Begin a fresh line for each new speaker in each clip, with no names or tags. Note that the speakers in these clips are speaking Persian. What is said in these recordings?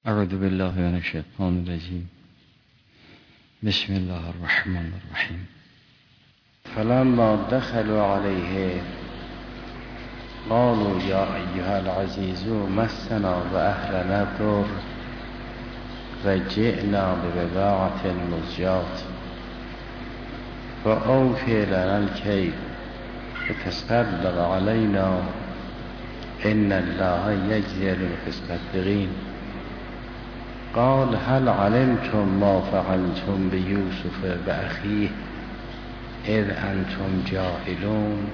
اعوذ بالله من الشیطان الرجیم. بسم الله الرحمن الرحیم.
فلما دخلوا عليه قالوا یا ایها العزیز مسنا و اهلنا الضر و جئنا ببضاعة مزجاة فأوف لنا الكيل وتصدق علينا إن الله يجزي المتصدقين. قال هل علمتم ما فعلتم بيوسف وأخيه إذ أنتم جاهلون؟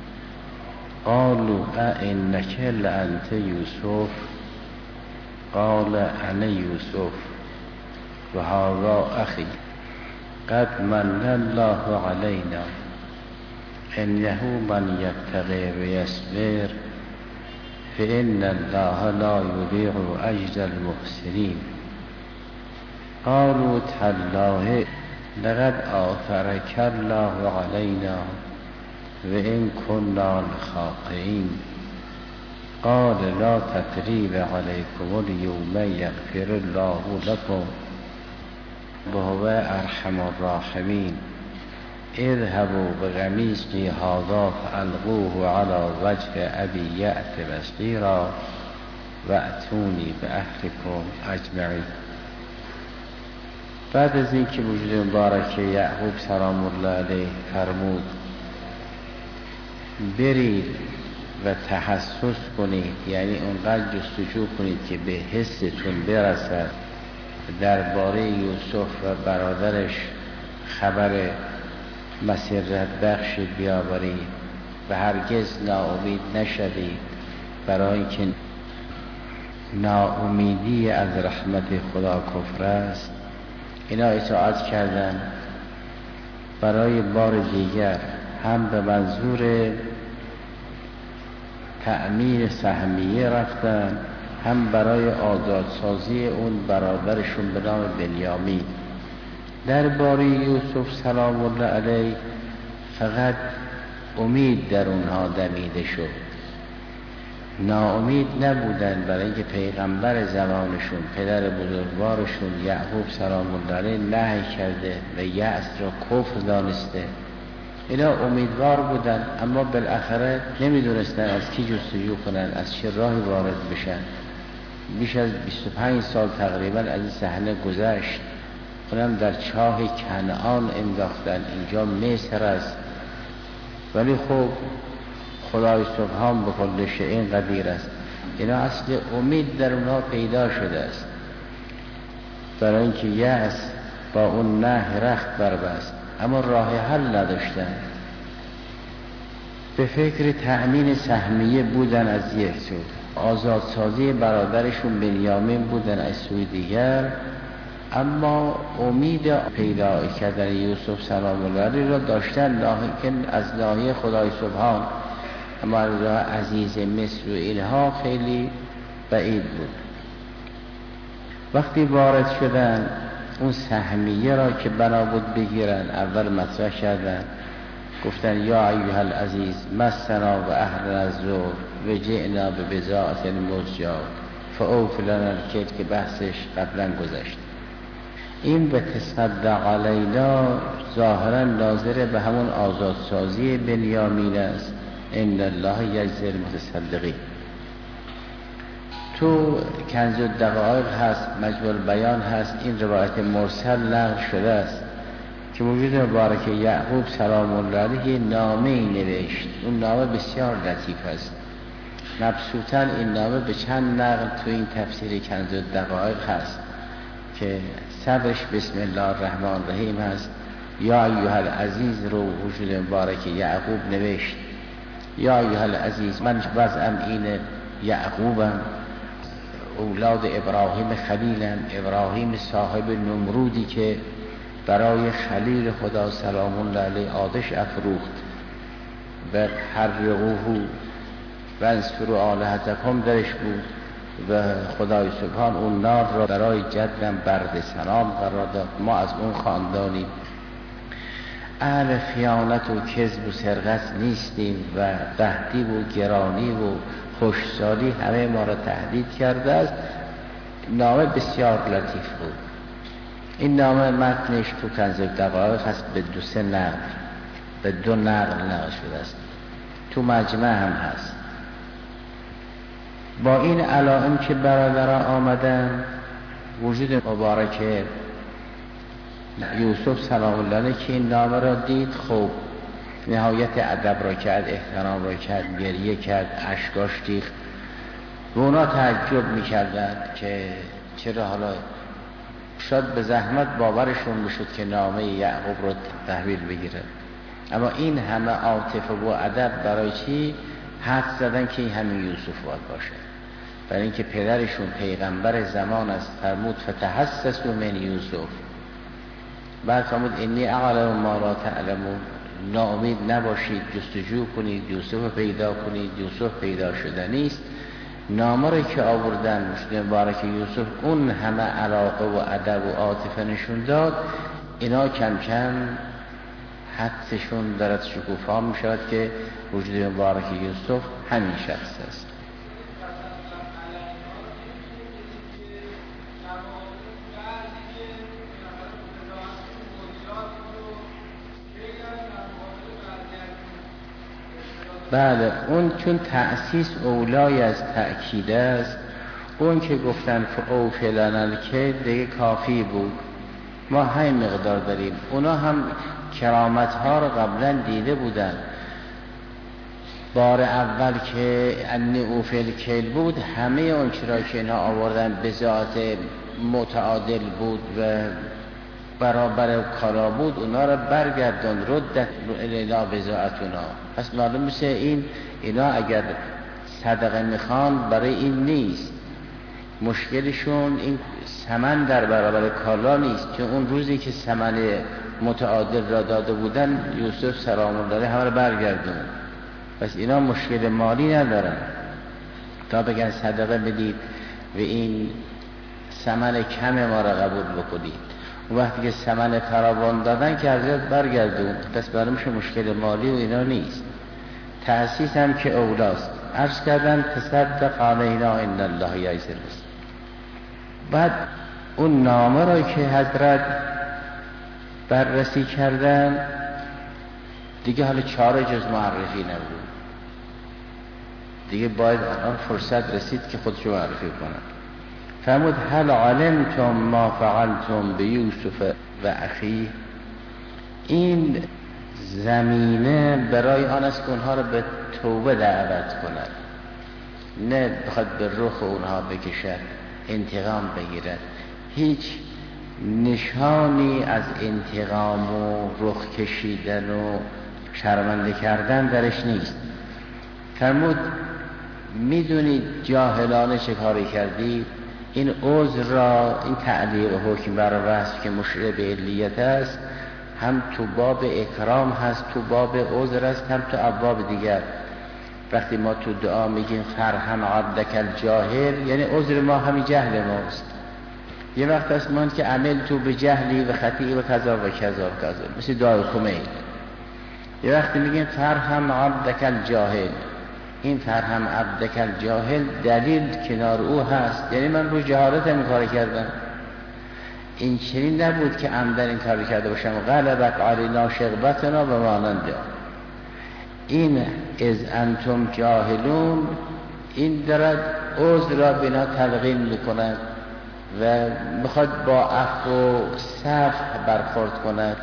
قالوا أئنك لأنت يوسف؟ قال أنا يوسف وهذا أخي قد من الله علينا إنه من يتقي ويصبر فإن الله لا يضيع أجر المحسنين. قالوا تالله لقد آثرك الله علينا وإن كنا لخاطئين. قال لا تثريب عليكم اليوم يغفر الله لكم وهو أرحم الراحمين. اذهبوا بقميصي هذا فألقوه على وجه أبي يأت بصيرا وأتوني بأهلكم أجمعين. بعد از اینکه وجود مبارک یعقوب سلام الله علیه فرمود برید و تحسس کنید، یعنی اونقدر جستجو کنید که به حستون برسد درباره یوسف و برادرش خبر مسرت بخش بیاورید و هرگز ناامید نشوید، برای اینکه ناامیدی از رحمت خدا کفر است. اینا اطاعت کردن، برای بار دیگر هم به منظور تأمین سهمیه رفتن، هم برای آزادسازی اون برادرشون به نام بنیامین. درباره یوسف سلام الله علیه فقط امید در اونها دمیده شد، ناامید نبودن، برای اینکه پیغمبر زمانشون پدر بزرگوارشون یعقوب سلام الله علیه نهی کرده و یأس را کفر دانسته. اینا امیدوار بودن، اما بالاخره نمیدونستن از کی جستجو کنن، از چه راهی وارد بشن. بیش از 25 سال تقریبا از این صحنه گذشت. اونم در چاه کنعان انداختن، اینجا مصر است، ولی خب خدای سبحان به کل شیء قدیر است. اینا اصل امید در اونها پیدا شده است، برای اینکه یأس با اون نه رخت بربست، اما راه حل نداشتن. به فکر تأمین سهمیه بودن از یک سو، آزادسازی برادرشون بنیامین بودن از سوی دیگر، اما امید پیدا کردن یوسف سلام الله علیه را داشتن، لکن از ناحیه خدای سبحان اما از عزیز مصر و اینها خیلی بعید بود. وقتی وارد شدن اون سهمیه را که بنا بود بگیرن، اول مطرح کردن، گفتن یا ایها العزیز مسنا و اهلنا الضر و جئنا ببضاعة مزجاة فأوف لنا الکیل که بحثش قبلا گذشت. این به تصدق علینا ظاهرا ناظر به همون آزادسازی بنیامین است. ان الله یجزی المتصدقین. تو کنز الدقایق هست، مجموع البیان هست، این روایت مرسل نقل شده است که وجود مبارک یعقوب سلام الله علیه نامه‌ای نوشت. اون نامه بسیار لطیف است، مبسوطاً این نامه به چند نقل تو این تفسیر کنز الدقایق هست که صدرش بسم الله الرحمن الرحیم هست. یا ایها العزیز رو وجود مبارک یعقوب نوشت. یا ایها العزیز، من وضعم اینه، یعقوبم، اولاد ابراهیم خلیلم، ابراهیم صاحب نمرودی که برای خلیل خدا سلام الله علیه آتش افروخت و حرقوه و انصروا آلهتکم درش بود و خدای سبحان اون نار را برای جدم برد سلام قرار داد. ما از اون خاندانیم، اهل خیانت و کذب و سرقت نیستیم و قحطی و گرانی و خشکسالی همه ما را تهدید کرده است. نامه بسیار لطیف بود. این نامه متنش تو کنز دقایق هست، به 2-3 نقل، به 2 نقل شده است، تو مجمع هم هست. با این علائم که برادران آمدن، وجود مبارک یوسف سلام الله علیه که این نامه را دید، خب نهایت ادب را کرد، احترام را کرد، گریه کرد، اشکاش ریخت و اونا تعجب می‌کردند که چرا حالا شاید به زحمت باورشون بشد که نامه یعقوب رو تحویل بگیره، اما این همه عاطفه و ادب برای چی؟ حد زدن که این همین یوسف باید باشه، برای اینکه پدرشون پیغمبر زمان است، فرمود فتحسسوا من یوسف، بعد فرمود انی اعلم ما لا تعلمون، ناامید نباشید، جستجو کنید، یوسف پیدا کنید. یوسف پیدا شده نیست. نامه رو که آوردن مشت مبارک یوسف اون همه علاقه و ادب و عاطفه نشون داد، اینا کم کم حدسشون دارد شکوفا می شود که وجود مبارک یوسف همین شخص است. بله، اون چون تأسیس اولای از تأکید است، اون که گفتن او فلان الکیل دیگه کافی بود، ما همین مقدار داریم. اونا هم کرامت ها رو قبلا دیده بودن. بار اول که انی او فلکیل بود، همه اون چرا که اینا آوردن به ذات متعادل بود و برابر کارا بود، اونا رو برگردن، ردت الینا بزاعتونا. پس معلوم میشه اینا اگر صدقه میخوان برای این نیست، مشکلشون این ثمن در برابر کالا نیست، چون اون روزی که ثمن متعادل را داده بودن یوسف سلام الله علیه همه رو برگردون. پس اینا مشکل مالی ندارن تا بگن صدقه بدید و این ثمن کم ما را قبول بکنید. وقتی که ثمن فراوان دادن که حضرت برگردون، پس برامش مشکل مالی و اینا نیست. تأسیس هم که اولاست. عرض کردن تصدق علینا ان الله یعز الرزق. بعد اون نامه را که حضرت بررسی کردن دیگه حالا چاره جز معرفی نبود، دیگه باید الان فرصت رسید که خودشو معرفی کنن. فرمود هل علمتم ما فعلتم بیوسف و اخیه. این زمینه برای آن است که اونها را به توبه دعوت کند، نه بخواد به رخ اونها بکشد، انتقام بگیرد. هیچ نشانی از انتقام و رخ کشیدن و شرمنده کردن درش نیست. فرمود میدونید جاهلانه چه کاری کردید؟ این عذر را، این تعلیق حکم بر وصف که مشیر به علیت است، هم تو باب اکرام هست، تو باب عذر است، هم تو ابواب دیگر. وقتی ما تو دعا میگیم فرحم عبدک الجاهل، یعنی عذر ما همین جهل ماست. یه وقت است من که عمل تو به جهلی و خطیعی و کذا و کذا و کذا، مثل دعای کمیل. یه وقتی میگیم فرحم عبدک الجاهل، این فرحم عبدک الجاهل دلیل کنار او هست، یعنی من رو جهالت این کار کردم. این چنین نبود که عمدن این کار کرده باشم غلبت علینا شغبتنا و ماننده. این از انتم جاهلون، این دارد عذر را بنا تلقین میکند و میخواد با عفو و صفح برخورد کند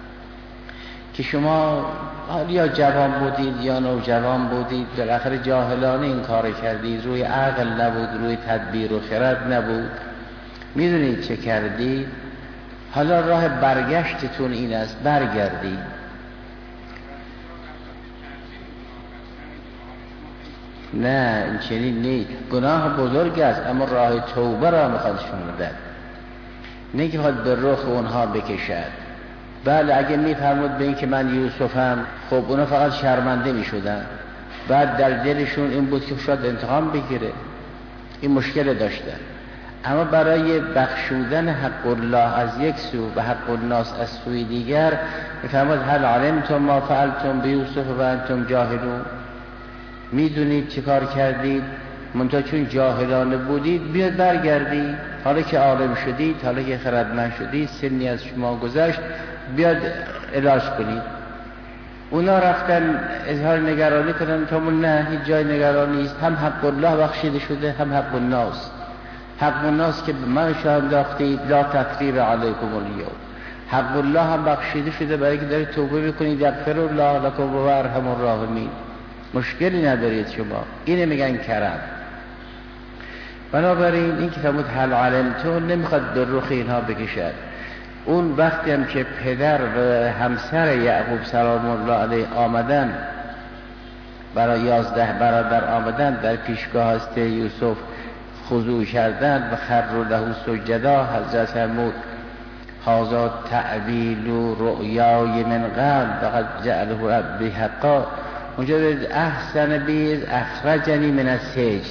که شما یا جوان بودید یا نوجوان بودید، بالاخره جاهلانه این کار کردید، روی عقل نبود، روی تدبیر و خرد نبود، میدونید چه کردید. حالا راه برگشتتون این است، برگردید. نه این چنین نیست، گناه بزرگ است، اما راه توبه را میخواد شما بده، نه که خواهد به رخ اونها بکشد. بله اگه میفرمود به این که من یوسفم، خب اونا فقط شرمنده میشدن، بعد در دلشون این بود که شاید انتقام بگیره، این مشکل داشتن. اما برای بخشودن حق الله از یک سو و حق الناس از سوی دیگر میفرمود هل علمتم ما فعلتم بیوسف و انتم جاهلون، میدونید چه کار کردید منتها چون جاهلانه بودید بیاد برگردید، حالا که عالم شدید، حالا که خردمند شدید، سنی از شما گذشت، بیاد علاج کنید. اونا رفتن اظهار نگرانی کنن، تا نه هیچ جای نگرانی نیست، هم حق الله بخشیده شده هم حق الناس. حق الناس که به من شما انداختید، لا تقریب علیکم الیوم. حق الله هم بخشیده شده برای که دارید توبه بکنید، یغفر الله لکم و ارحم الراحمین. مشکلی ندارید شما. اینه میگن کرم. بنابراین این که فرمود هل علمتم نمیخواد در رخ اینها بکشد. اون وقتی هم که پدر و همسر یعقوب سلام الله علیه آمدن، برای 11 برادر آمدن، در پیشگاه هست یوسف خضوع کردن و خروا له سجدا، حضرت فرمود هذا تعویل رؤیای من قبل فقد جعله ربی حقا. اونجا احسن بیز اخرجنی من السجن.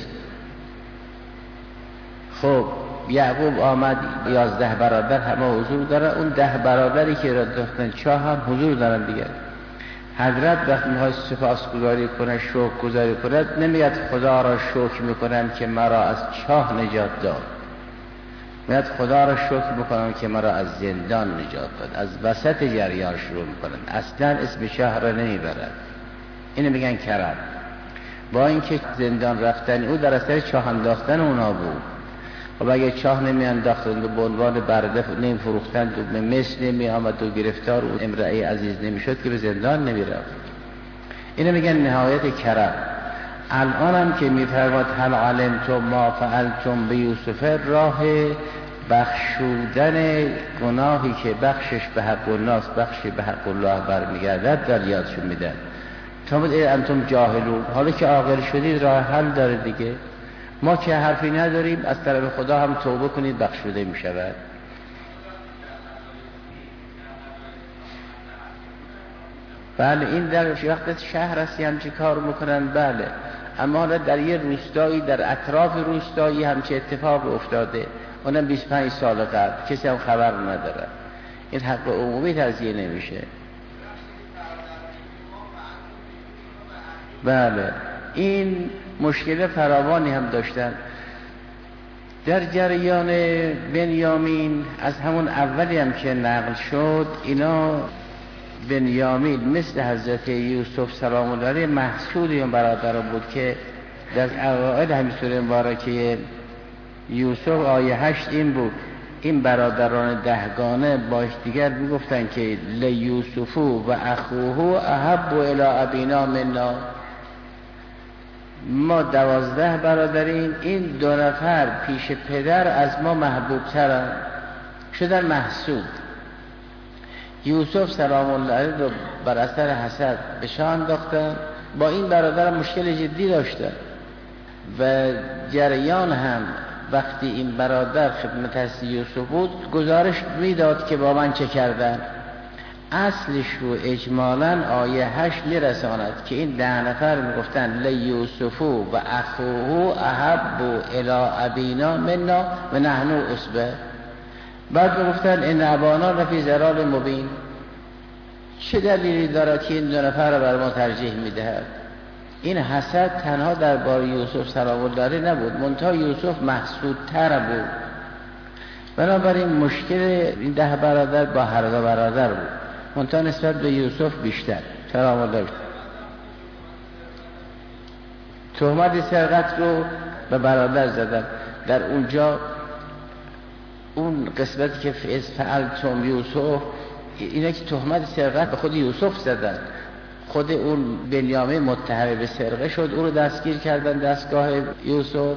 خب یعقوب آمد، 11 برادر همه حضور دارن، اون 10 برادری که را داشتن چاه هم حضور دارن دیگه. حضرت وقتی میخواد سپاسگزاری کنه، شکر گزاری کنه، نمیاد خدا را شکر میکنم که مرا از چاه نجات داد، میاد خدا را شکر میکنم که مرا از زندان نجات داد. از وسط جریان شروع میکنن، اصلا اسم چاه را نمیبرد. اینو میگن کرم. با اینکه زندان رفتن او در اثر چاه انداختن اونا بود. و اگه چاه نمی انداختند و به عنوان برده نمی فروختند و به مصر نمی آمد و گرفتار و امرأه عزیز نمی شد که به زندان نمی رفت. اینو میگن نهایت کرم. الان هم که می فرماد هل علمتم ما فعلتم به یوسف، راه بخشودن گناهی که بخشش به حق الناس، بخشی به حق الله برمیگردد در یادشون میدن. تا بود انتم جاهلون، حالا که عاقل شدید راه حل داره دیگه. ما که حرفی نداریم، از طرف خدا هم توبه کنید بخشوده می شود. بله این در وقت شهر هستی همچی کار میکنن، بله، اما در یه روستایی، در اطراف روستایی همچی اتفاق افتاده، اونم 25 سال قبل، کسی هم خبر نداره. این حق عمومی تزیه نمیشه. بله این مشکل فراوانی هم داشتن در جریان بنیامین. از همون اولی هم که نقل شد، اینا بنیامین مثل حضرت یوسف سلام الله علیه محسودی اون برادر بود که در اوائل همین سوره مبارکه یوسف آیه 8 این بود: این برادران 10 گانه باش دیگر میگفتن که لیوسفو و اخوه احب الی ابینا منا. ما 12 برادریم، این 2 نفر پیش پدر از ما محبوب ترن. شدن محسود. یوسف سلام الله علیه رو بر اثر حسد به شاه انداختن. با این برادر مشکل جدی داشتن و جریان هم وقتی این برادر خدمت هست یوسف بود، گزارش میداد که با من چه کردن. اصلش رو اجمالاً آیه 8 میرساند که این 10 نفر میگفتن لیوسفو و اخوه احب الی ابینا منا و نحن عصبه. بعد میگفتن ان ابانا لفی ضلال مبین. چه دلیلی دارد که این 2 نفر رو بر ما ترجیح میدهد؟ این حسد تنها درباره یوسف سلام الله علیه نبود، منتها یوسف محسودتر بود. بنابراین مشکل این 10 برادر با هر 2 برادر بود، منتها نسبت به یوسف بیشتر. سلام الله علیه. تهمت سرقت رو به برادر زدن. در اونجا اون قسمتی که فعلتم یوسف، اینا که تهمت سرقت به خود یوسف زدن، خود اون بنیامین متهم به سرقه شد، او رو دستگیر کردن دستگاه یوسف.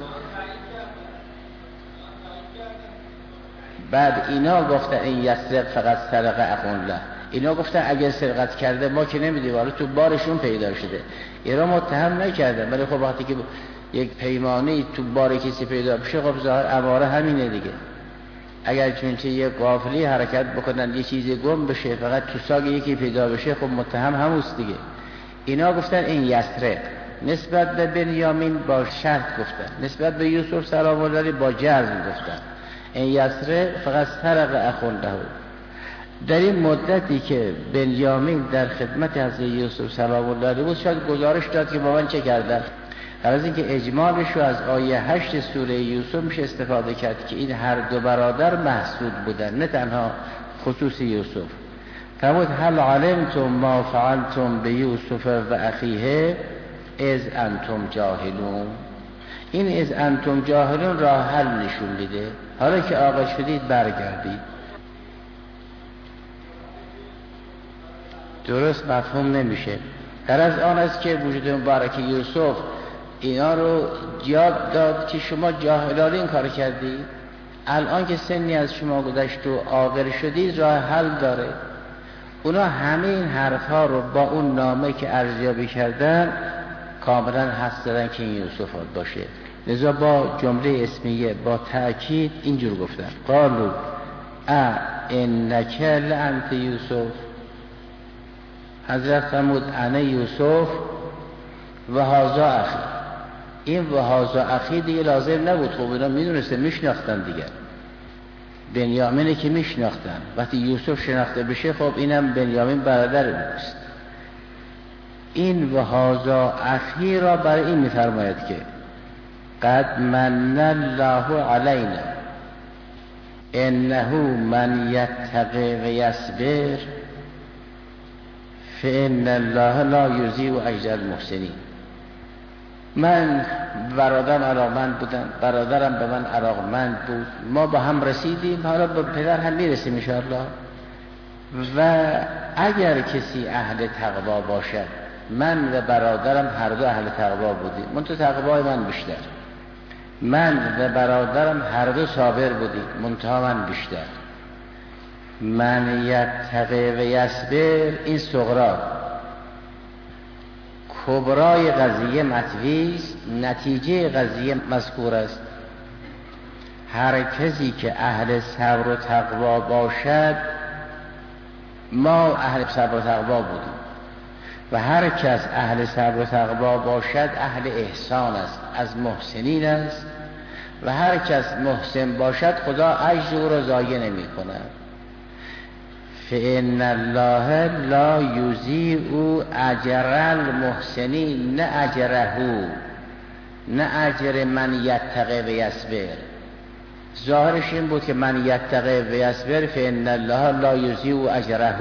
بعد اینا گفتن این یسرق فقط سرق اخوالله. اینا گفتن اگر سرقت کرده ما که نمیدیم، حالا تو بارشون پیدا شده. اینا متهم نکردن، ولی خب وقتی که یک پیمانی تو بار کسی پیدا بشه، خب ظاهر اماره همینه دیگه. اگر چونچه یک قافلی حرکت بکنن یه چیزی گم بشه، فقط تو ساگ یکی پیدا بشه، خب متهم هموست دیگه. اینا گفتن این یسرق. نسبت به بنیامین با شرط گفتن، نسبت به یوسف سلام الله علیه با جزم گفتن این یسرق فقط سرق اخوالله. در این مدتی که بنیامین در خدمت حضرت یوسف سلام الله علیه بود، شاید گزارش داد که با من چه کردن. از اینکه اجمالش رو از آیه 8 سوره یوسف میشه استفاده کرد که این هر دو برادر محسود بودن، نه تنها خصوص یوسف. فرمود هل علمتم ما فعلتم بیوسف و اخیه اذ انتم جاهلون. این اذ انتم جاهلون راه حل نشون میده، حالا که عاقل شدید برگردید. درست مفهوم نمیشه. در از آن است که وجود مبارک یوسف اینا رو یاد داد که شما جاهلانه این کار کردید، الان که سنی از شما گذشت و عاقل شدید راه حل داره. اونا همه این حرفها رو با اون نامه که ارزیابی کردن کاملا حس دادن که این یوسف باشه، لذا با جمله اسمیه با تأکید اینجور گفتن قالوا انک لانت یوسف. حضرت فرمود انا یوسف و هذا اخی. این و هذا اخی دیگه لازم نبود، خب اینا میدونستن، میشناختن دیگه. بنیامینه که میشناختن، وقتی یوسف شناخته بشه خب اینم بنیامین برادر اوست. این و هذا اخی را برای این میفرماید که قد من الله علینا انه من یتقی و یصبر فان الله لا یضیع اجر المحسنین. من برادرم علاقمند بودم، برادرم به من علاقمند بود، ما با هم رسیدیم، حالا به پدر هم میرسیم انشاءالله. و اگر کسی اهل تقوا باشد، من و برادرم هر دو اهل تقوا بودیم، منتها تقوای من بیشتر. من و برادرم هر دو صابر بودیم، منتها من بیشتر. من یتقی و یصبر این صغرا، کبرای قضیه مطویست، نتیجه قضیه مذکور است. هر کسی که اهل صبر و تقوا باشد، ما اهل صبر و تقوا بودیم، و هر کس اهل صبر و تقوا باشد اهل احسان است، از محسنین است، و هر کس محسن باشد خدا اجر او را ضایع نمی کند. فإن الله لا یضیع اجر المحسنین، نه اجره، نه اجر من یتقی و یصبر. ظاهرش این بود که من یتقی و یصبر فإن الله لا یضیع اجره،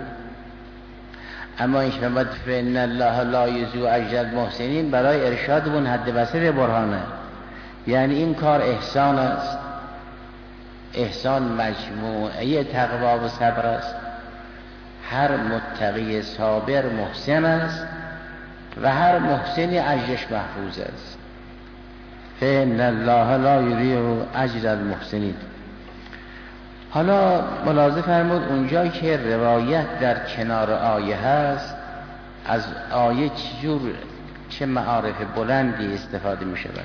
اما این شما فإن الله لا یضیع اجر المحسنین برای ارشاد اون حد وسط برهانه. یعنی این کار احسان است، احسان مجموعه تقوا و صبر است. هر متقی صابر محسن است و هر محسنی اجرش محفوظ است. فإن الله لا یضیع اجر المحسنین. حالا ملاحظه فرمود اونجا که روایت در کنار آیه هست، از آیه چه معارف بلندی استفاده می شود.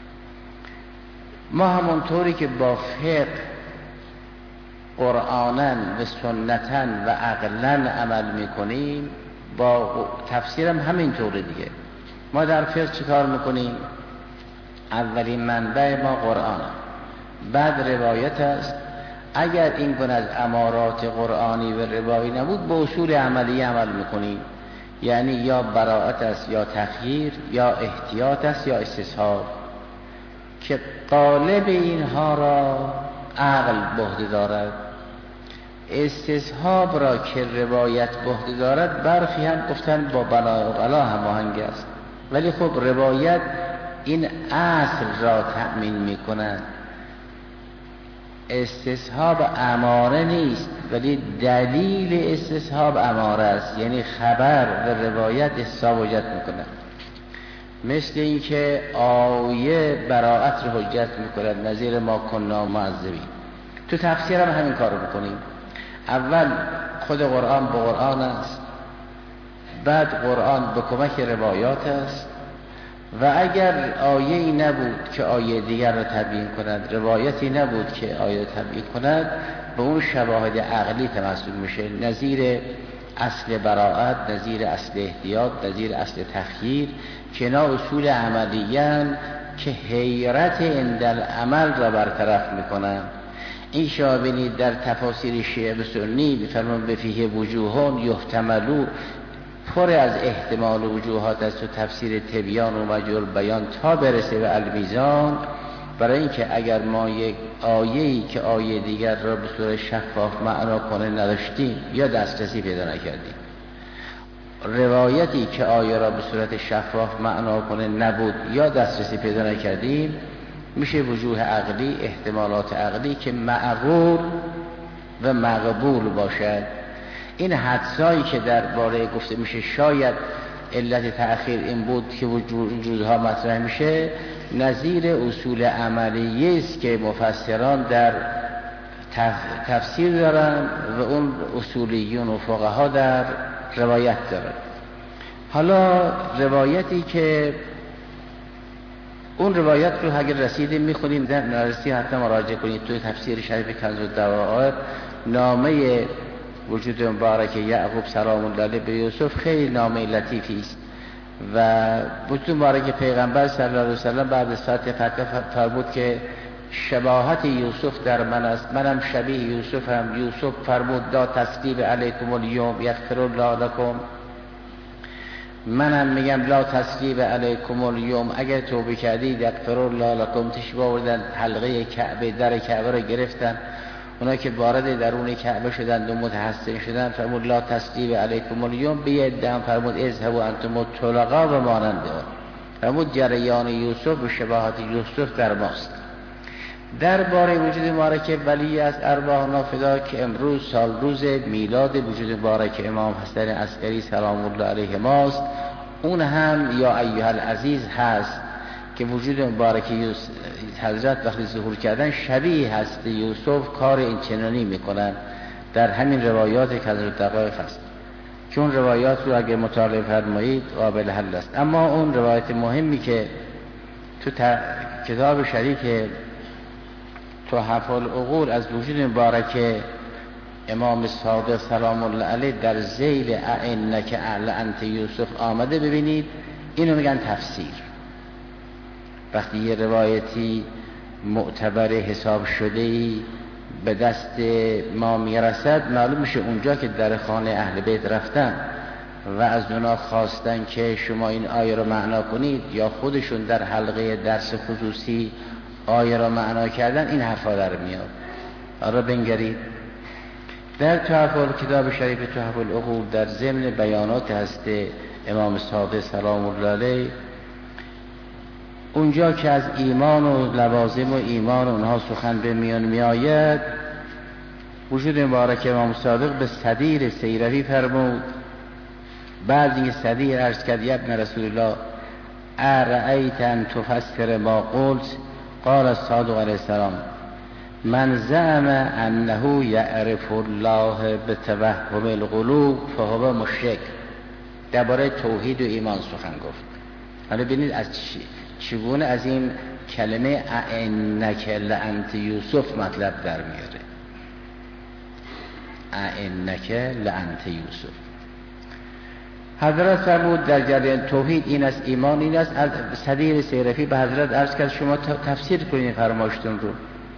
ما همونطوری که با فقه قرآنن و سنتن و عقلن عمل میکنیم، با تفسیرم همینطوره دیگه. ما در فقه چه کار میکنیم؟ اولین منبع ما قرآن، بعد روایت است. اگر این گونه از امارات قرآنی و روایی نبود، با اصول عملی عمل میکنیم، یعنی یا براءت است یا تخییر، یا احتیاط است یا استصحاب، که غالب اینها را عقل بهده دارد. استصحاب را که روایت بهده دارد، برخی هم گفتن با بنا و قلا هماهنگ است، ولی خب روایت این اصل را تأمین می کند. استصحاب اماره نیست، ولی دلیل استصحاب اماره است، یعنی خبر و روایت استصحاب وجد می کند. مثل اینکه آیه براءت رو حجت میکند، نظیر ما کنا معذبین. تو تفسیر هم همین کار رو بکنیم. اول خود قرآن به قرآن است، بعد قرآن به کمک روایات است، و اگر آیه‌ای نبود که آیه دیگر را تبیین کند، روایتی نبود که آیه تبیین کند، به اون شواهد عقلی تمثل میشه، نظیر اصل براءت، نظیر اصل احتیاط، نظیر اصل تخییر، که اینا اصول عملیان که حیرت اندل عمل را برطرف میکنن. این شما بینید در تفاسیر شیعه و سنی میفرمان بفیه وجوهان یحتملو پر از احتمال و وجوهات است و تفسیر تبیان و مجهول بیان تا برسه به المیزان، برای اینکه اگر ما یک آیه‌ای که آیه دیگر را به صورت شفاف معنا کنه نداشتیم یا دسترسی پیدا نکردیم، روایتی که آیه را به صورت شفاف معنا کنه نبود یا دسترسی پیدا نکردیم، میشه وجوه عقلی، احتمالات عقلی که معقول و مقبول باشد. این حدسایی که درباره گفته میشه شاید علت تأخیر این بود که وجودها مطرح میشه، نظیر اصول عملیه است که مفسران در تفسیر دارن و اون اصولیون و فقها در روایت دارن. حالا روایتی که اون روایت رو اگر رسیدیم میخونیم، در نرسی حتی مراجعه کنید توی تفسیر شریف کنز الدوائر، نامه وجود مبارک یعقوب سلام الله علیه به یوسف خیلی نامه لطیفی است و وجود مبارک پیغمبر صلی الله علیه و سلم بعد از فتح فرمود که شباهت یوسف در من است، منم شبیه یوسفم. یوسف فرمود لا تثریب علیکم الیوم یغفر الله لکم، منم میگم لا تثریب علیکم الیوم، اگر توبه کردید یغفر الله لکم. تشبیه آوردن حلقه کعبه، در کعبه رو گرفتن، اونا که وارد درون کعبه شدند و متحسن شدند فرمود لا تثریب علیکم الیوم، به ادعا فرمود اذهبوا انتم الطلقاء و مانند آن. فرمود جریان یوسف و شباهت یوسف در ماست. درباره وجود مبارک ولی از ارواح نافذه که امروز سال روز میلاد وجود مبارک امام حسن عسکری سلام الله علیه ماست، اون هم یا ایها العزیز هست که وجود مبارک حضرت وقتی ظهور کردن شبیه هست یوسف، کار این چنانی میکنن. در همین روایات کنز الدقایق هست که اون روایات رو اگر مطالعه فرمایید قابل حل است. اما اون روایت مهمی که تو کتاب شریف تحف العقول از وجود مبارک امام صادق سلام الله علیه در ذیل ائنک انت یوسف آمده، ببینید اینو میگن تفسیر. وقتی یه روایتی معتبر حساب شده‌ای به دست ما میرسد، معلوم میشه اونجا که در خانه اهل بیت رفتن و از اونا خواستن که شما این آیه رو معنا کنید، یا خودشون در حلقه درس خصوصی آیه را معنا کردن، این حرفا در میاد. آره بنگرید در کتاب شریف تحف العقول در ضمن بیانات هست امام صادق سلام الله علیه، اونجا که از ایمان و لوازم و ایمان اونها سخن به میان میآید، وجود مبارک امام صادق به صدیر سیروی فرمود. بعد این صدیر عرض کرد ابن رسول الله ارأیت ان تفسر ما قلت، قال الصادق علیه السلام من زعم انه یعرف الله بتوهم القلوب فهو مشرک. درباره توحید و ایمان سخن گفت. حالا ببینید از چگونه از این کلمه ائنک لانت یوسف مطلب در میاره. ائنک لانت یوسف. حضرت فرمود در جریان توحید این است، ایمان این است. از صدیر سیرفی به حضرت عرض کرد شما تفسیر کنید فرمایشتون رو.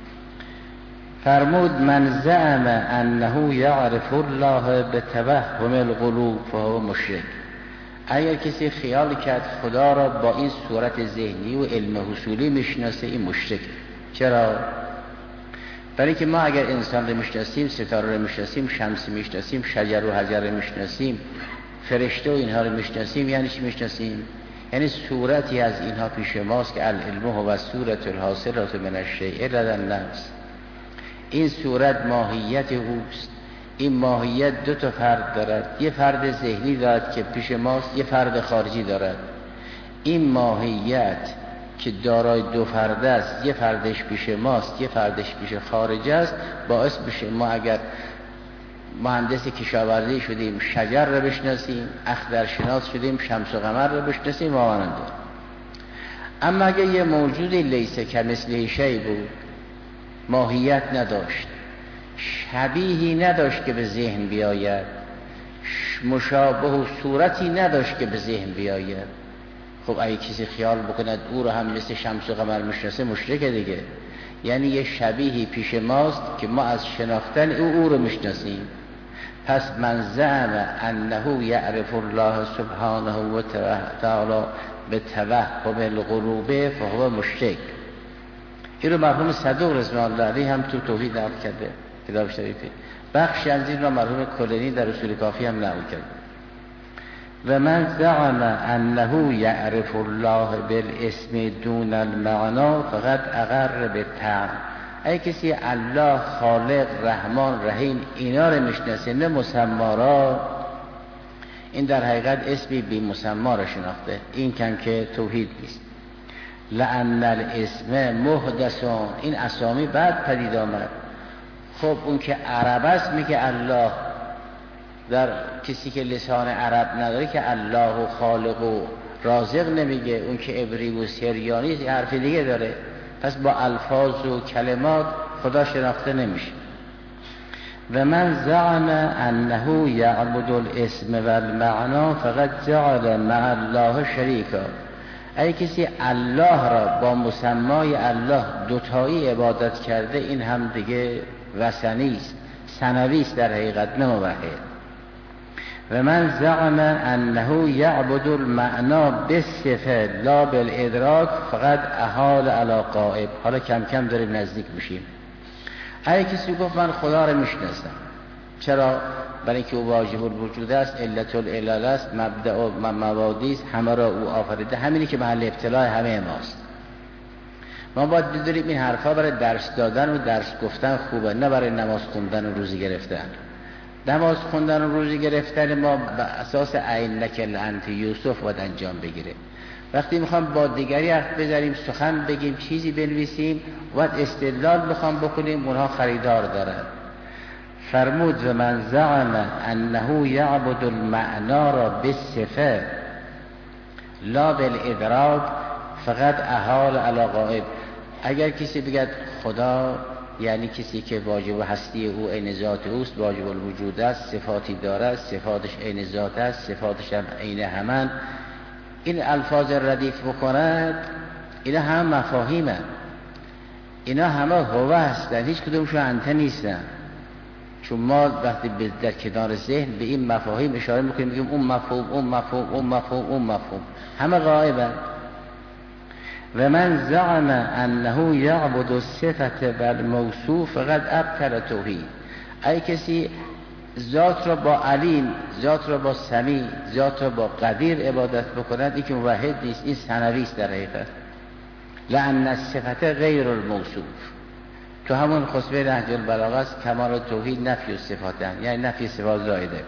فرمود من زعم انه یعرف الله بتوهم القلوب فهو مشرک. اگر کسی خیال کرد خدا را با این صورت ذهنی و علم حصولی میشناسه، این مشرک. چرا؟ برای که ما اگر انسان رو میشناسیم، ستاره رو میشناسیم، شمس میشناسیم، شجر و حجر رو میشناسیم، فرشته و اینها رو میشناسیم، یعنی چی میشناسیم؟ یعنی صورتی از اینها پیش ماست که العلم هو صورت الحاصلات من الشیء لدى النفس. این صورت ماهیت اوست. این ماهیت دو تا فرد دارد، یه فرد ذهنی دارد که پیش ماست، یه فرد خارجی دارد. این ماهیت که دارای دو فرد است، یه فردش پیش ماست، یه فردش پیش خارج است، باعث بشه ما اگر مهندس کشاورزی شدیم شجر رو بشناسیم، اخترشناس شدیم شمس و قمر رو بشناسیم و مانند. اما اگر یه موجودی لیس کمثله شیء بود، ماهیت نداشت، شبیهی نداشت که به ذهن بیاید، مشابه و صورتی نداشت که به ذهن بیاید، خب اگه کسی خیال بکند او رو هم مثل شمس و قمر میشناسه، مشرکه دیگه. یعنی یه شبیهی پیش ماست که ما از شناختن او رو میشناسیم. پس من زعم انه یعرف الله سبحانه و تعالی به توهم الغروبه فهو مشرک. این رو مرحوم صدوق رضوان الله علیه هم تو توحید نقل کرده، کتاب شریفه. بخشی از این را مرحوم کلینی در اصول کافی هم نقل کرده. و من زعم انه یعرف الله بالاسم دون المعنا فقط اقر به طعم. اگه کسی الله، خالق، رحمان، رحیم اینا رو میشناسه نه مسما را، این در حقیقت اسمی بی مسما را شناخته. این کم که توحید نیست. لأن الاسم محدثون، این اسامی بعد پدید آمد. خب اون که عرب است میگه الله، در کسی که لسان عرب نداره که الله و خالق و رازق نمیگه. اون که عبری و سریانی حرف دیگه داره، پس با الفاظ و کلمات خدا شناخته نمیشه. و من زعم انه یعبد الاسم و المعنا فقط جعل مع الله شریکا. اگه کسی الله را با مسمای الله دوتایی عبادت کرده، این هم دیگه وثنی است، ثنوی است، در حقیقت نه موحد. و من زعم انه یعبد المعنا بالصفه لا بالادراک فقط احال علی غائب. حالا کم کم داریم نزدیک میشیم. اگه کسی گفت من خدا را میشناسم، چرا؟ برای اینکه او واجب الوجود است، علت العلل است، مبدأ و مبادی است، همه را او آفریده. همینی که محل ابتلاء همه ماست. ما باید بدونیم این حرفا برای درس دادن و درس گفتن خوبه، نه برای نماز خوندن و روزی گرفتن. نماز خوندن و روزی گرفتن ما به اساس عینک انت یوسف باید انجام بگیره. وقتی میخوام با دیگری حرف بزنیم، سخن بگیم، چیزی بنویسیم، باید استدلال بخوام بکنیم، اونها خریدار دارن. فرمود و من زعم انه یعبد المعنا را بالصفه لا بالادراک فقط احال علی غائب. اگر کسی بگد خدا یعنی کسی که واجب هستی او عین ذات اوست، واجب الوجود است، صفاتی دارد، صفاتش عین ذات است، صفاتش هم عین همان، این الفاظ ردیف بکند، اینا هم مفاهیمه، اینا همه هو هستن، هیچ کدومشون انته نیستن. چون ما وقتی در کنار ذهن به این مفاهیم اشاره میکنیم، میگیم اون مفهوم، اون مفهوم، اون مفهوم، اون مفهوم، همه غائبن. و من زعم انه یعبد الصفه و الموصوف فقط ابطل توحید. ای کسی ذات را با علیم، ذات را با سمیع، ذات را با قدیر عبادت بکند، این که موحد نیست، این ثنوی است در حقیقت. لأن الصفه غیر الموصوف. تو همون خطبه نهج البلاغه است، کمال توحید نفی الصفاتن، یعنی نفی صفات زائده.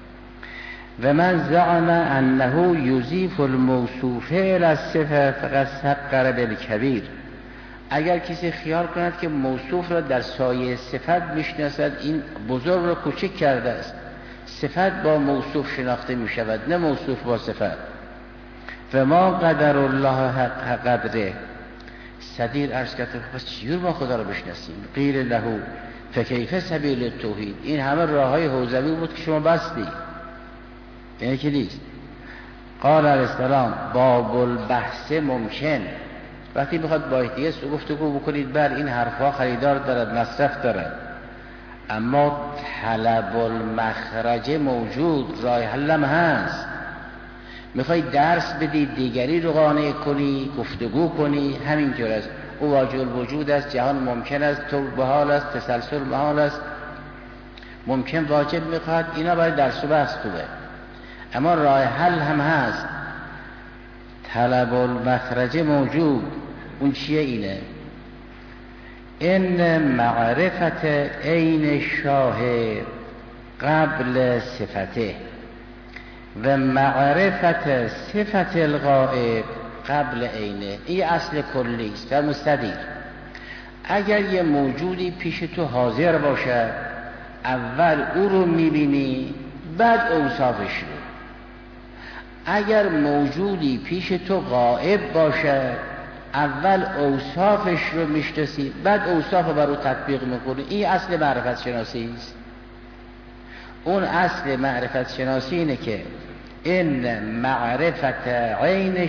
و من زعم انه یضیف الموصوف الی الصفه فقط صغر بالکبیر. اگر کسی خیال کند که موصوف را در سایه صفت میشناسد، این بزرگ را کوچک کرده است. صفت با موصوف شناخته می شود، نه موصوف با صفت. و ما قدر الله حق قدره. صدیر عرض کرد پس چجور ما خدا را بشناسیم؟ قیل له فکیف سبیل التوحید. این همه راههای حوزوی بود که شما بستی، یعنی که نیست. قال علیه السلام باب البحث ممکن. وقتی میخواد با یکدیگه گفتگو بکنید، بر این حرفها خریدار دارد، مصرف دارد، اما طلب المخرج موجود، راه حلم هست. میخوای درس بدی، دیگری رو قانع کنی، گفتگو کنی، همینجور است. او واجب الوجود است، جهان ممکن است، تو بحال است، تسلسل محال است، ممکن واجب میخواد، اینا برای درس و بحث خوبه، اما راه حل هم هست. طلب المخرج موجود، اون چیه؟ اینه ان معرفت عین شاهد قبل صفته و معرفت صفت الغائب قبل عینه. این اصل کلی است. و مستدیر اگر یه موجودی پیش تو حاضر باشه، اول او رو میبینی، بعد اوصافش رو. اگر موجودی پیش تو غائب باشه، اول اوصافش رو میشناسی، بعد اوصاف رو بر او تطبیق میکنی. این اصل معرفت شناسی است. اون اصل معرفت شناسی اینه که این معرفت عین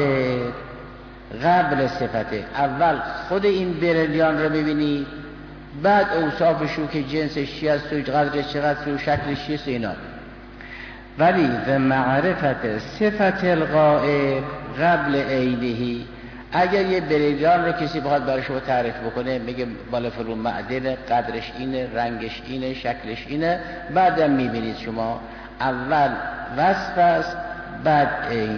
شاهد قبل صفته. اول خود این بریلیان رو میبینی، بعد اوصافشو که جنسش چی است و قدرش چقدر و شکلش چیست و اینا. ولی و معرفت صفت الغائب قبل عینه، اگر یه بریدان رو کسی بخواد برای شما تعریف بکنه، میگه بالا فرون معدن، قدرش اینه، رنگش اینه، شکلش اینه، بعدم میبینید شما اول وصف است بعد عین.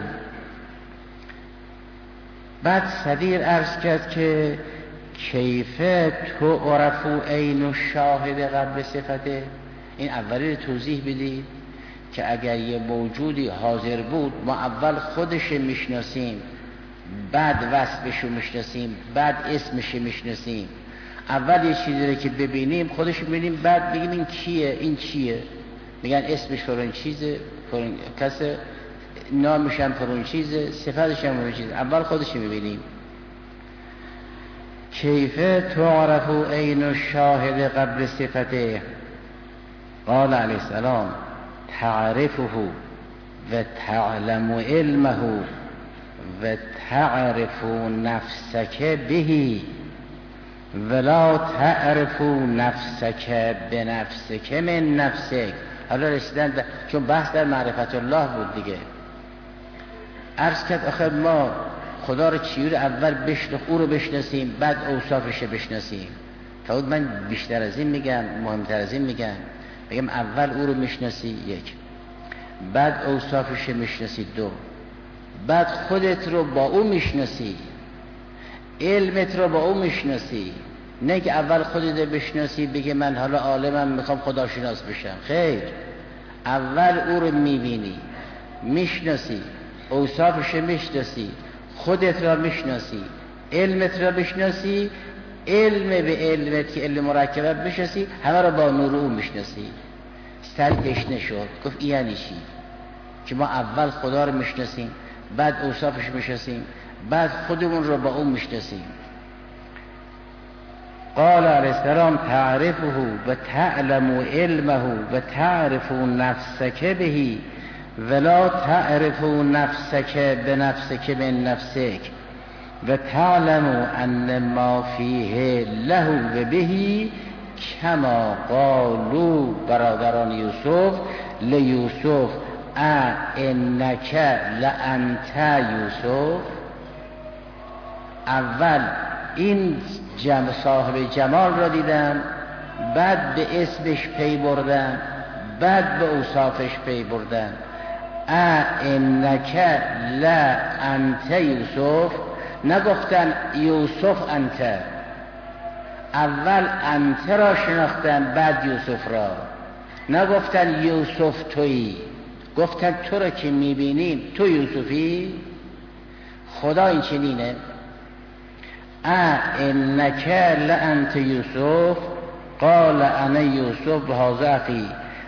بعد صدیر عرض کرد که کیفه تو عرفو عین و شاهد قبل صفته. این اولی رو توضیح بدید که اگر یه موجودی حاضر بود ما اول خودش میشناسیم، بعد وصفش رو میشناسیم، بعد اسمش میشناسیم. اول یه چیزی رو که ببینیم خودش ببینیم، بعد بگیم این کیه، این چیه. میگن اسمش فرون چیزه، فرون کسه، نامش هم فرون چیزه، صفتش هم فرون چیزه. اول خودش میبینیم. کیفه تعرف عین الشاهد قبل صفته. قال علیه السلام تعرفه و تعلم علمه و تعرف نفسک به ولا تعرف نفسک بنفسک من نفسک. حالا رسیدن چون بحث در معرفت الله بود دیگه. عرض کرد آخر ما خدا رو چیور اول او رو بشناسیم بعد اوصافش بشناسیم. فرمود من بیشتر از این میگم، مهمتر از این میگم اول او رو میشناسی، یک، بعد اوصافش میشناسی، دو، بعد خودت رو با او میشناسی، علمت رو با او میشناسی. نه که اول خودت رو بشناسی بگی من حالا عالمم میخوام خداشناس بشم. خیر، اول او رو میبینی، میشناسی، اوصافش میشناسی، خودت را میشناسی، علمت را میشناسی، علم به علمت که علم مرکبت میشناسی، همه را با نور او میشناسی. سر تشنه شد، گفت این یعنی چی؟ که ما اول خدا رو میشناسیم، بعد اوصافش میشناسیم، بعد خودمون رو با اون میشناسیم. قال علیه السلام تعرفه و تعلم علمه و تعرف نفسک به ولا تعرف نفسک بنفسک من نفسک و تعلم ان ما فیه له و بهی کما قالوا برادران یوسف لیوسف انک لانت یوسف. اول این صاحب جمال را دیدم، بعد به اسمش پی بردم، بعد به اوصافش پی بردم. انک لانت یوسف، نگفتن یوسف انت. اول انت را شناختن بعد یوسف را. نگفتن یوسف تویی، گفتن تو را که میبینیم تو یوسفی. خدا این چنینه. انک لانت یوسف قال انا یوسف هذا اخی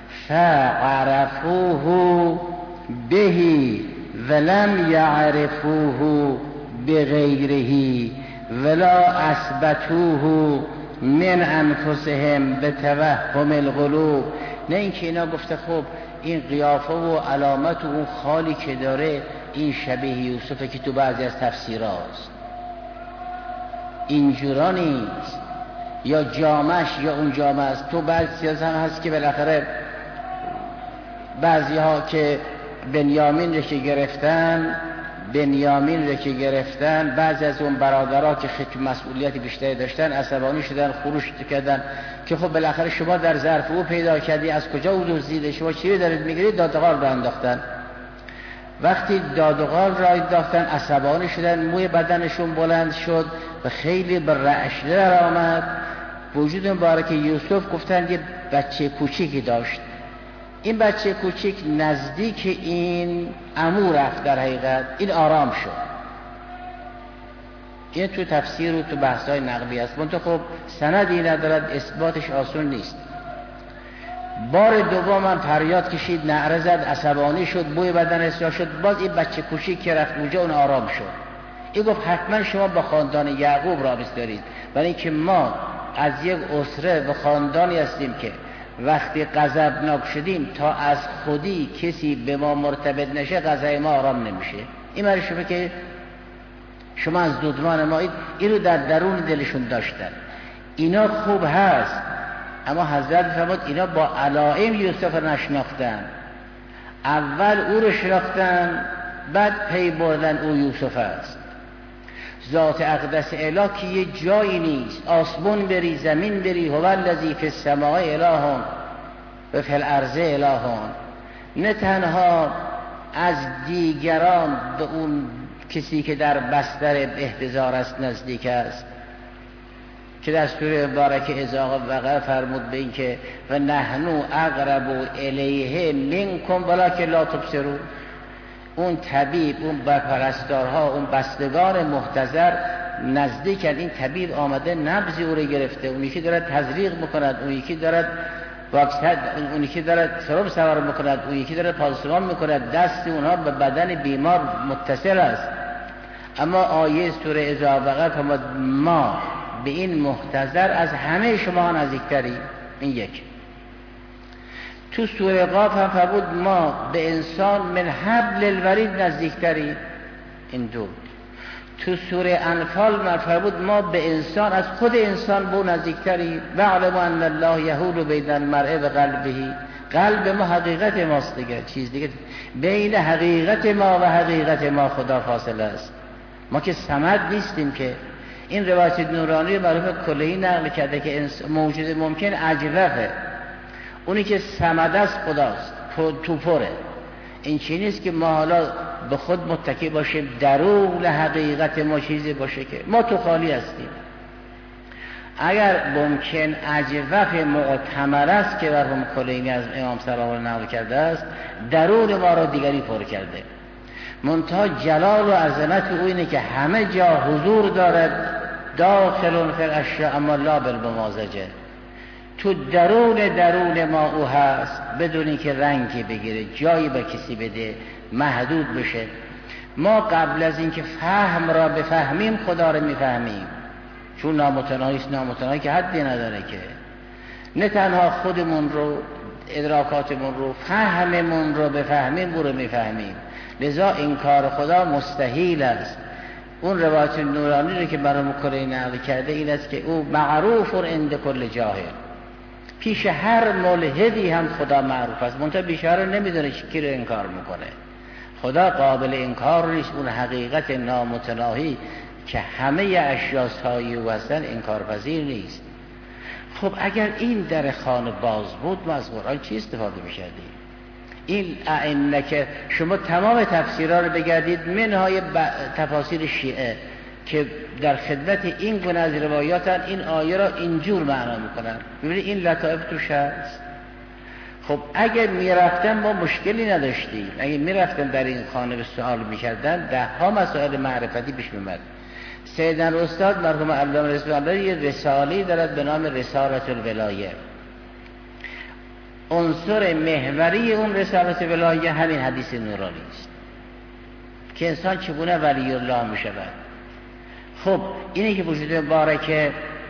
فعرفوه به ولم یعرفوه بغیره ولا اثبتوه من انفسهم بتوهم القلوب. نه اینکه اینا گفته خب این قیافه و علامت و اون خالی که داره این شبیه یوسفه که تو بعضی از تفسیرهاست. اینجورا نیست. یا جامش یا اون جامه است. تو بعضی از هم هست که بالاخره بعضی ها که بنیامین رو که گرفتن بعضی از اون برادرها که خیلی مسئولیتی بیشتری داشتن عصبانی شدن، خروش کردن که خب بالاخره شما در ظرف او پیدا کردی، از کجا او دزدیده، شما چی رو دارید میگیرید؟ دادغال را انداختن. وقتی دادغال را انداختن عصبانی شدن، موی بدنشون بلند شد و خیلی به رعشه در آمد. وجود مبارک یوسف گفتن یه بچه کوچیکی داشت. این بچه کوچیک نزدیک این عمو رفت، در حقیقت این آرام شد. این تو تفسیر و تو بحث‌های نقلی است، منتها خب سندی ندارد، اثباتش آسون نیست. بار دوم من فریاد کشید، نعره زد، عصبانی شد، بوی بدن احساس شد. باز این بچه کوچیک که رفت اونجا اون آرام شد. این گفت حتما شما با خاندان یعقوب رابطه دارید، برای اینکه ما از یک اسره و خاندانی هستیم که وقتی غضبناک شدیم تا از خودی کسی به ما مرتبط نشه غضب ما آرام نمیشه. این معنی شده که شما از دودمان ما این رو در درون دلشون داشتن. اینا خوب هست، اما حضرت فرمود اینا با علائم یوسف رو نشناختن. اول او رو شناختن، بعد پی بردن او یوسف است. ذات اقدس اله که یه جایی نیست، آسمون بری زمین بری، هو الذی فی السماء اله و فی الارض اله. نه تنها از دیگران به اون کسی که در بستر احتضار است نزدیک است، که در سوره مبارکه اذا وقع فرمود به این که و نحنو اقرب الیه منکم ولکن لا تبصرون. اون طبیب، اون پرستارها، اون بستگان محتضر نزدیکن. این طبیب آمده نبض او رو گرفته، اون یکی دارد تزریق میکند، اون یکی دارد اون یکی دارد سرب سوار میکند، اون یکی دارد پاسبان میکند، دست اونها به بدن بیمار متصل است. اما آیه سوره اذا وقع فرمود ما به این محتضر از همه شما نزدیکتریم. این یک. تو سوره قاف هم فرمود ما به انسان من حبل الورید نزدیکتریم. این دو. تو سوره انفال فرمود ما به انسان از خود انسان بو نزدیکتریم. واعلموا ان الله یحول بین المرء و قلبه. قلب ما حقیقت ماست دیگه، چیز دیگه بین حقیقت ما و حقیقت ما خدا فاصله است. ما که صمد نیستیم که. این روایت نورانی معروف کلی نقل کرده که موجود ممکن اجوفه، اونی که صمد است خداست، تو پره. این چی نیست که ما حالا به خود متکی باشیم درون حقیقت ما چیزی باشه که ما تو خالی هستیم. اگر ممکن اجوف معتمر است که مرحوم کلینی از امام سلام الله نقل کرده است، درون ما را دیگری پر کرده. منتها جلال و عظمت او اینه که همه جا حضور دارد، داخل فی الاشیاء اما لا بالممازجه. تو درون ما او هست، بدونی که رنگی بگیره، جایی به کسی بده، محدود بشه. ما قبل از اینکه فهم را بفهمیم خدا را میفهمیم، چون نامتناهی است. نامتناهی که حدی نداره که. نه تنها خودمون رو، ادراکاتمون رو، فهممون رو بفهمیم، او رو میفهمیم. لذا انکار خدا مستحیل است. اون روایت نورانی رو که برام کلی نقل کرده این است که او معروف عند کل جاهل، پیش هر ملحدی هم خدا معروف است، منتها بیچاره نمیدونه کی رو انکار میکنه. خدا قابل انکار نیست. اون حقیقت نامتناهی که همه اشیاء او هستن انکار پذیر نیست. خب اگر این در خانه باز بود ما از قرآن چی استفاده میکردیم؟ این ائمه که شما تمام تفسیرها رو بگردید، منهای تفاسیر شیعه که در خدمت این گونه از روایاتن، این آیه را اینجور معنا میکنن. ببینید این لطائف توش هست. خب اگر میرفتن ما مشکلی نداشتیم، اگر میرفتن در این خانه به سوال میکردن، ده ها مسائل معرفتی پیش میمد. سیدن استاد مرحوم علامه رضوانی الله یه رساله دارد به نام رسالة الولایه. عنصر محوری اون رسالت ولایه همین حدیث نورانی است که انسان چگونه ولی الله می شود. خب اینه که وجود مبارک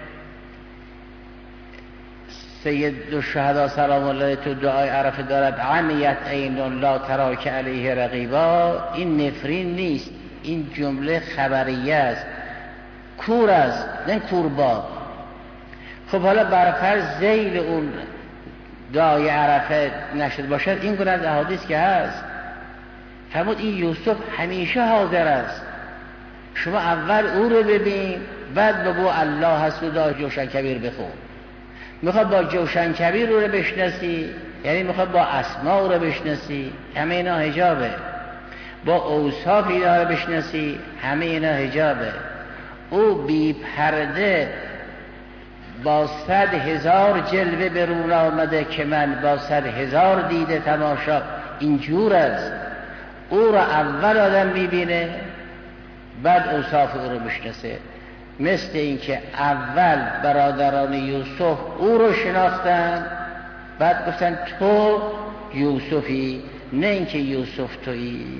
سید الشهدا سلام الله تو دعای عرفه دارد عمیت عین لا تراک علیه رقیبا. این نفرین نیست، این جمله خبریه است. کور است نه کوربا. خب حالا برفرض ذیل اون دعای عرفه نشد باشد، این گونه از احادیث که هست. فرمود این یوسف همیشه حاضر است. شما اول او رو ببین، بعد بگو الله هست و دعای جوشن کبیر بخون. میخواد با جوشن کبیر رو بشناسی، یعنی میخواد با اسما رو بشناسی، همه اینا حجابه. با اوصاف اینا رو بشناسی، همه اینا حجابه. او بی پرده با 100,000 جلوه برون آمده که من با 100,000 دیده تماشا. اینجور است. او را اول آدم میبینه، بعد اوصاف او رو میشناسه. مثل این که اول برادران یوسف او رو شناختن، بعد گفتن تو یوسفی، نه اینکه یوسف تویی.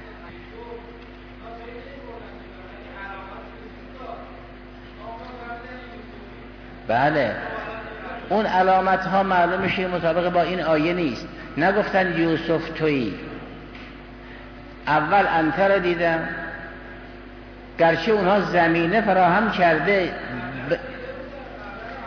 بله اون علامت ها معلوم میشه مطابق با این آیه نیست. نگفتن یوسف تویی، اول انت را دیدم، گرچه اونها زمینه فراهم کرده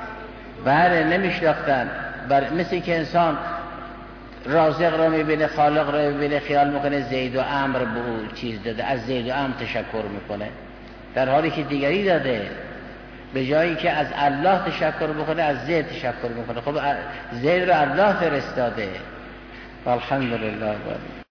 بله نمیشناختن. مثل که انسان رازق را میبینه، خالق را میبینه، خیال میکنه زید و عمرو به او چیز داده، از زید و عمرو تشکر میکنه، در حالی که دیگری داده. به جایی که از الله تشکر بکنه از زید تشکر میکنه. خب زید را الله فرستاده. الحمدلله.